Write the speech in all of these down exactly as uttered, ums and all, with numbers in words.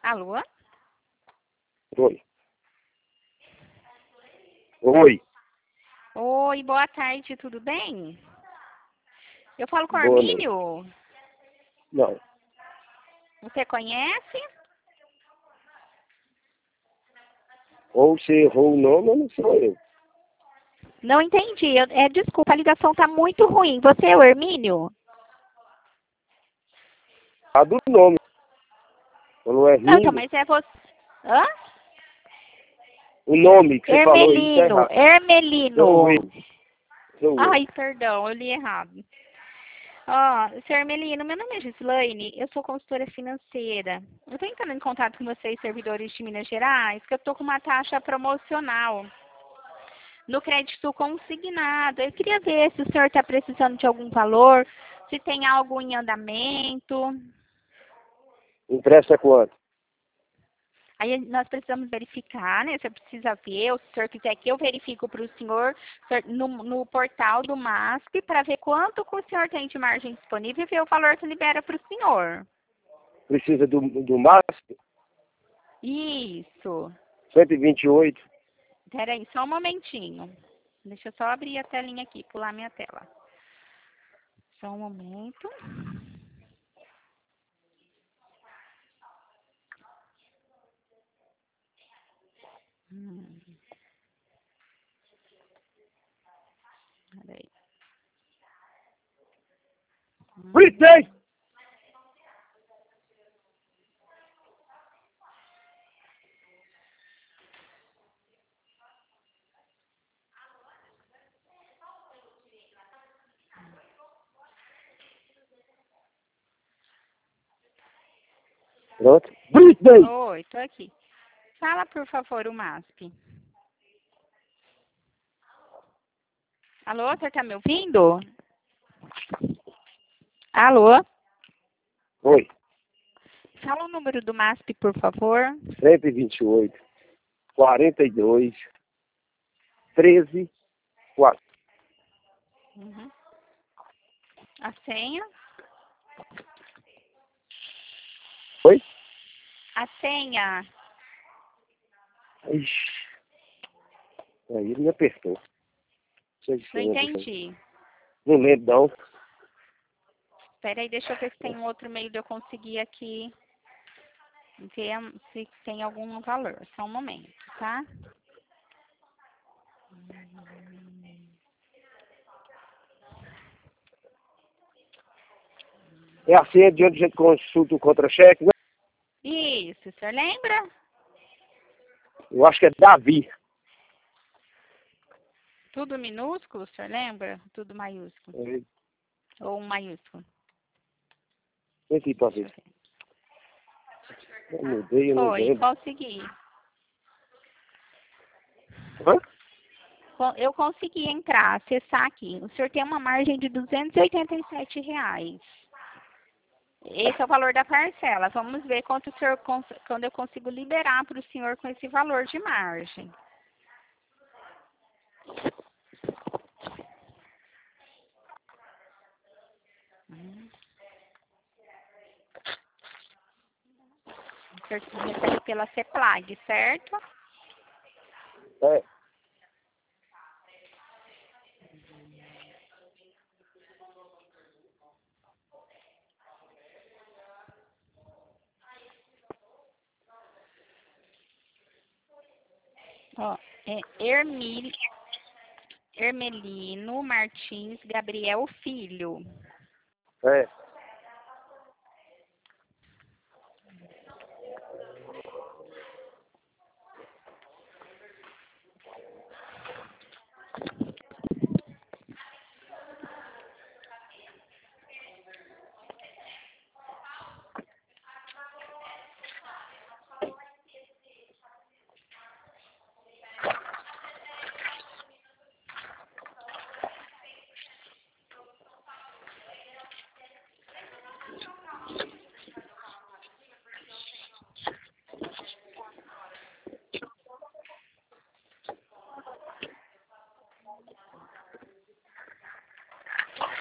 Alô? Oi. Oi. Oi, boa tarde, tudo bem? Eu falo com o Boa noite. Armínio. Não. Você conhece? Ou você errou o nome ou não sou eu. Não entendi. Eu- é, desculpa, a ligação tá muito ruim. Você é o Hermínio? A do nome. Não é Não, então, Hermínio. mas é você. Hã? O nome que você falou aí tá Hermelino, errado. Sou Hermelino. eu. Sou eu. Ai, perdão, eu li errado. Ó, senhor Hermelino, meu nome é Gislaine, eu sou consultora financeira. Eu tô entrando em contato com vocês, servidores de Minas Gerais, que eu tô com uma taxa promocional no crédito consignado. Eu queria ver se o senhor está precisando de algum valor, se tem algo em andamento. Empresta quanto? Aí nós precisamos verificar, né? Você precisa ver, ou se o senhor quiser que eu verifico para o senhor no, no portal do MASP para ver quanto que o senhor tem de margem disponível e ver o valor que libera para o senhor. Precisa do, do máximo? Isso. cento e vinte e oito. Espera aí, só um momentinho. Deixa eu só abrir a telinha aqui, pular minha tela. Só um momento. Hum. Peraí. Hum. Britney! Pronto. Britney! Oi, tô aqui. Fala, por favor, o MASP. Alô, você tá me ouvindo? Alô? Oi. Fala o número do MASP, por favor. cento e vinte e oito. quarenta e dois. treze. quatro. Uhum. A senha? Oi? A senha. Ixi. Aí ele me apertou. Não sei se Não você lembra disso. entendi. Não lembro, não. Espera aí, deixa eu ver se tem um outro meio de eu conseguir aqui ver se tem algum valor. Só um momento, tá? É a senha de onde a gente consulta o contra-cheque, né? Isso, o senhor lembra? Eu acho que é Davi. Tudo minúsculo, o senhor lembra? Tudo maiúsculo. É, Ou um maiúsculo. Tenta ir pra ver. Eu mudei, eu não Foi, lembro. consegui. Hã? Con- Eu consegui entrar, acessar aqui. O senhor tem uma margem de duzentos e oitenta e sete reais. Esse é o valor da parcela. Vamos ver quanto o senhor, cons- quando eu consigo liberar para o senhor com esse valor de margem. Hum. O senhor recebe pela CEPLAG, certo? É. Ó, é Hermil, Hermelino Martins Gabriel Filho. É.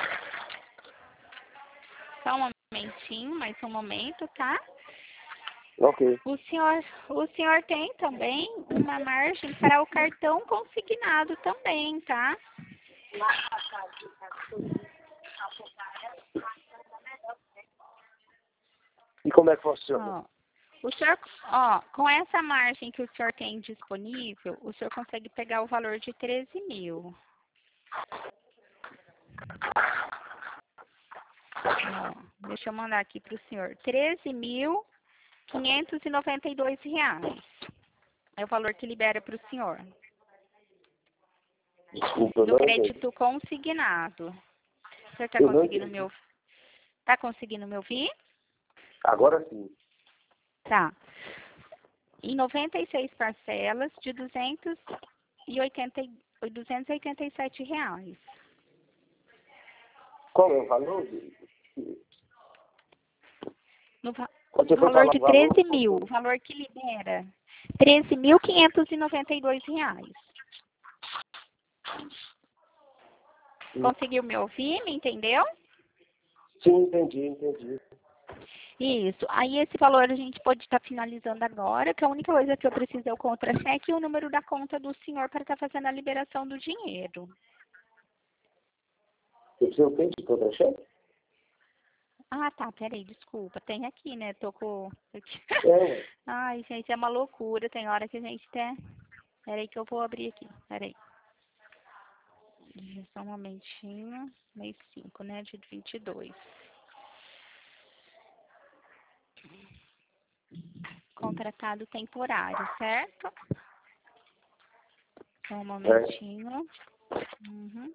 Só um momentinho, mais um momento, tá? Ok. O senhor, o senhor tem também uma margem para o cartão consignado também, tá? E como é que funciona? Ó, o senhor, ó, com essa margem que o senhor tem disponível, o senhor consegue pegar o valor de treze mil. Ó, deixa eu mandar aqui para o senhor. treze mil quinhentos e noventa e dois reais. É o valor que libera para o senhor. Desculpa, eu Do não entendi. crédito consignado. O senhor está Eu não conseguindo entendi. me ouvir? Tá conseguindo me ouvir? Agora sim. Tá. Em noventa e seis parcelas de duzentos e oitenta, duzentos e oitenta e sete reais. Qual é o valor? No va Quando você for valor falar de o valor, treze mil. O valor que libera. treze mil quinhentos e noventa e dois reais. Conseguiu me ouvir? Me entendeu? sim, entendi, entendi. Isso. Aí esse valor a gente pode estar finalizando agora, que a única coisa que eu preciso é o contra-cheque e o número da conta do senhor para estar fazendo a liberação do dinheiro. O senhor tem de contra-cheque? Ah, tá, peraí, desculpa. Tem aqui, né? Tô com... É. Ai, gente, é uma loucura. Tem hora que a gente até... Peraí que eu vou abrir aqui. Peraí. Só um momentinho. Mês cinco, né? De vinte e dois. Contratado temporário, certo? Só um momentinho. Uhum.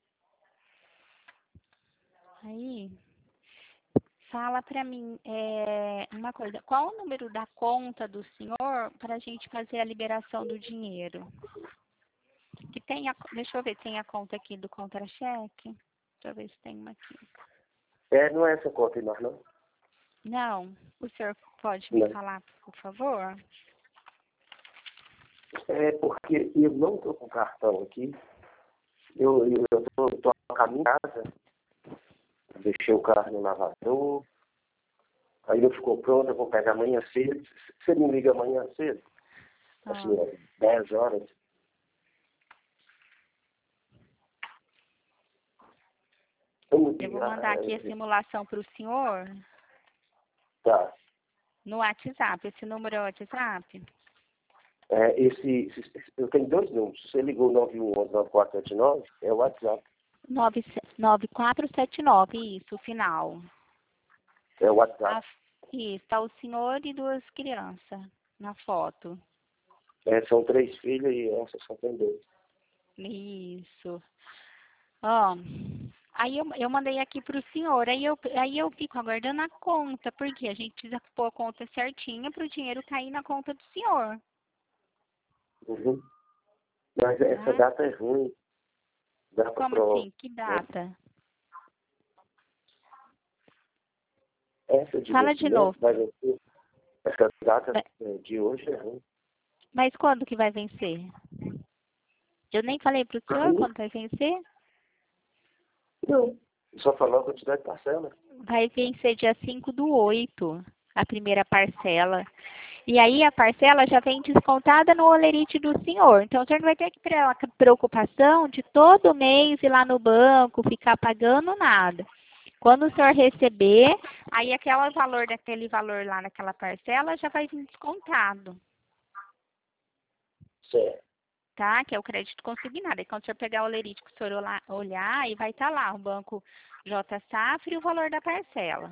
Aí, fala pra mim é, uma coisa. Qual o número da conta do senhor para a gente fazer a liberação do dinheiro? Que tem a, deixa eu ver, tem a conta aqui do contra-cheque? Deixa eu ver se tem uma aqui. É, não é essa conta aí, nós não. Não, o senhor pode me Não. falar, por favor? É porque eu não estou com cartão aqui. Eu estou a caminho de casa. Deixei o carro no lavador. Aí não ficou pronto, eu vou pegar amanhã cedo. Você me liga amanhã cedo? Ah, Assim, é dez horas. Vamos eu vou ligar. mandar aqui a é, simulação para o senhor Tá. no WhatsApp. Esse número é o WhatsApp? É, esse, esse- eu tenho dois números. Se você ligou nove um um nove quatro sete nove, é o WhatsApp. nove nove quatro sete nove, isso, o final. É o WhatsApp. Ah, isso, tá o senhor e duas crianças na foto. É, são três filhas e essa só tem dois. Isso. Ó, aí eu, eu mandei aqui pro senhor, aí eu, aí eu fico aguardando a conta, porque a gente precisa pôr a conta certinha para o dinheiro cair na conta do senhor, Uhum. Mas essa tá? data é ruim. Dá para Como pro... assim? Que data? Essa de Fala de vencimento novo. vai vencer. Essa data Vai- é, de hoje é ruim. Mas quando que vai vencer? Eu nem falei pro senhor Uhum. quando vai vencer? Não. Só falou a quantidade de parcela. Vai vencer dia cinco do oito, a primeira parcela. E aí a parcela já vem descontada no holerite do senhor. Então o senhor não vai ter que ter a preocupação de todo mês ir lá no banco, ficar pagando nada. Quando o senhor receber, aí aquele valor daquele valor lá naquela parcela já vai vir descontado, Certo. tá? Que é o crédito consignado. Aí quando o senhor pegar o holerite que o senhor olhar, olhar aí vai estar lá o banco J Safra e o valor da parcela,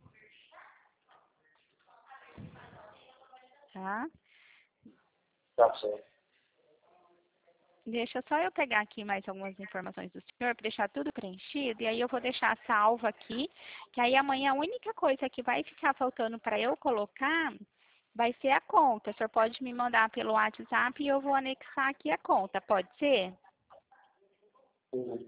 tá? Tá certo. Deixa só eu pegar aqui mais algumas informações do senhor para deixar tudo preenchido e aí eu vou deixar salvo aqui, que aí amanhã a única coisa que vai ficar faltando para eu colocar vai ser a conta. O senhor pode me mandar pelo WhatsApp e eu vou anexar aqui a conta, pode ser? Uhum.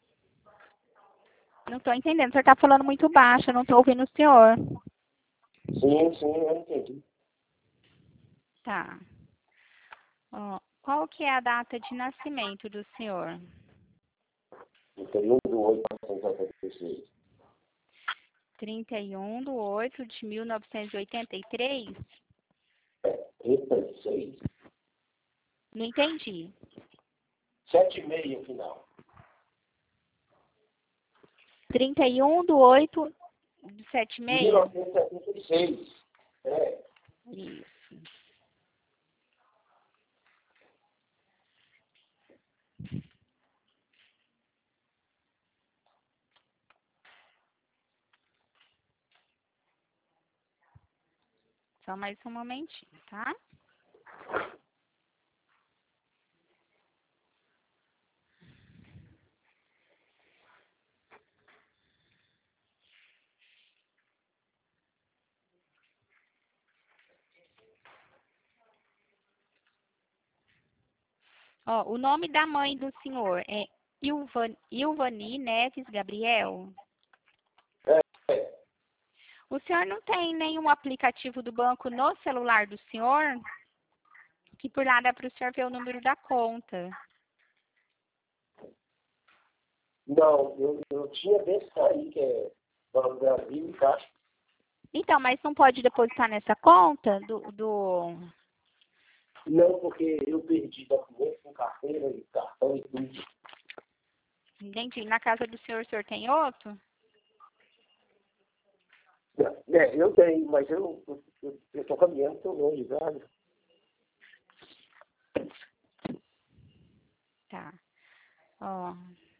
Não estou entendendo, o senhor está falando muito baixo, eu não estou ouvindo o senhor. Sim, sim, eu entendi. Tá. Ó, qual que é a data de nascimento do senhor? trinta e um de oito de mil novecentos e oitenta e seis. trinta e um do oito de mil novecentos e oitenta e três? trinta e seis. Não entendi. Sete e meia no final. trinta e um do oito de sete e mil meia? novecentos e setenta e seis. É. Isso. Só mais um momentinho, tá? Ó, o nome da mãe do senhor é Ilvan, Ilvani Neves Gabriel? É. é. O senhor não tem nenhum aplicativo do banco no celular do senhor? Que por lá dá para o senhor ver o número da conta. Não, eu, eu tinha desse aí, que é Banco Brasil e Caixa. Então, mas não pode depositar nessa conta do... do... Não, porque eu perdi documentos com carteira e cartão e tudo. Entendi. Na casa do senhor, o senhor tem outro? É, eu tenho, mas eu estou caminhando, estou longe, velho. Tá. Ó.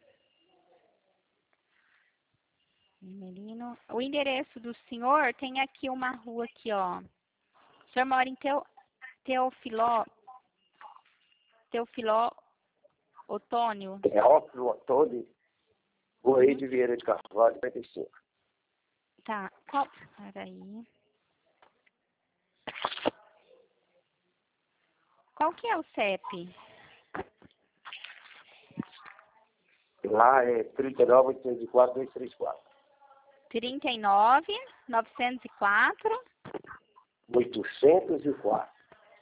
Menino. O endereço do senhor tem aqui uma rua aqui, ó. O senhor mora em Teo, Teofiló, Teofiló Otônio? Teófilo Otônio, Correio de Vieira de Carvalho, cinquenta e cinco. Tá. Qual? Peraí. Qual que é o C E P? Lá é trinta e nove, oitocentos e quatro, dois três quatro. trinta e nove, novecentos e quatro. oitocentos e quatro.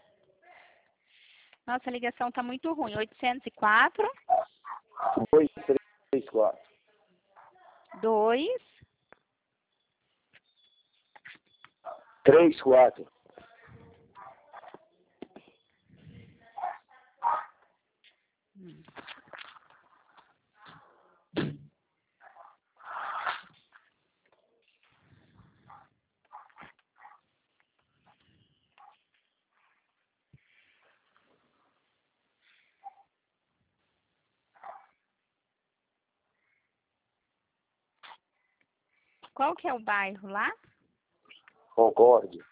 Nossa, a ligação tá muito ruim. oitocentos e quatro. dois três quatro. dois. três quatro. Hum. Qual que é o bairro lá? Concorde.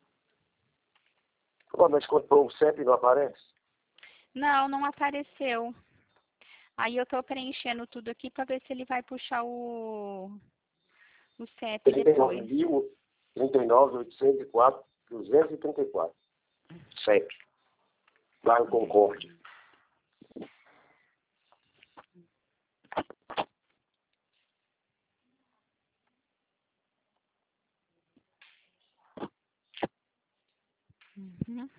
Pô, mas quando o C E P não aparece? Não, não apareceu. Aí eu tô preenchendo tudo aqui para ver se ele vai puxar o, o C E P depois. trinta e nove, oitocentos e quatro, duzentos e trinta e quatro. C E P. Bairro Concorde. Uhum.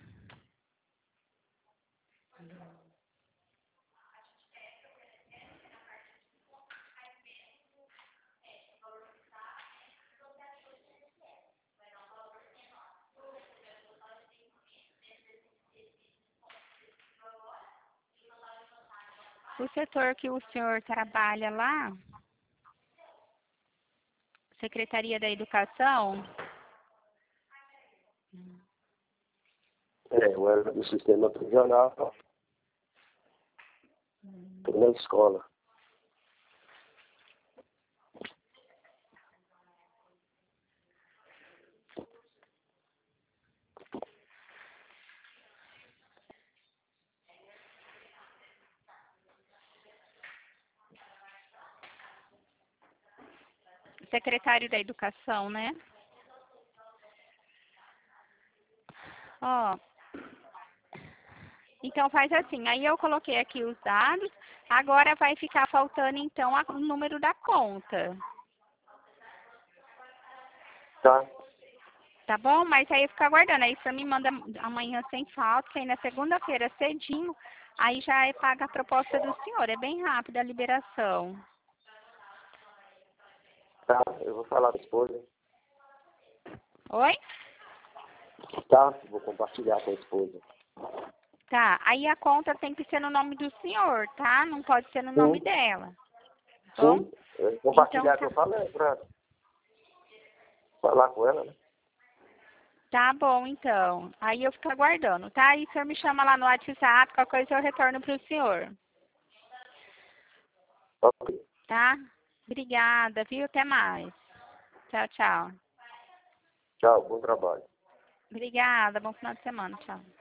O setor que o senhor trabalha lá, Secretaria da Educação? É, eu era do sistema prisional. Estou na escola. Secretário da Educação, né? Ó, então faz assim, aí eu coloquei aqui os dados, agora vai ficar faltando então a- o número da conta, Tá? tá bom? Mas aí fica aguardando, aí você me manda amanhã sem falta, que aí na segunda-feira cedinho, aí já é paga a proposta do senhor, é bem rápida a liberação. Tá, eu vou falar com a esposa. Oi? Tá, vou compartilhar com a esposa. Tá, aí a conta tem que ser no nome do senhor, tá? Não pode ser no Sim. nome dela. Bom? Sim, eu vou compartilhar Então, que eu falei pra falar com ela, né? tá bom, então. Aí eu fico aguardando, tá? Aí o senhor me chama lá no WhatsApp, qualquer coisa eu retorno pro senhor. Ok. Tá? Obrigada, viu? Até mais. Tchau, tchau. Tchau, bom trabalho. Obrigada, bom final de semana. Tchau.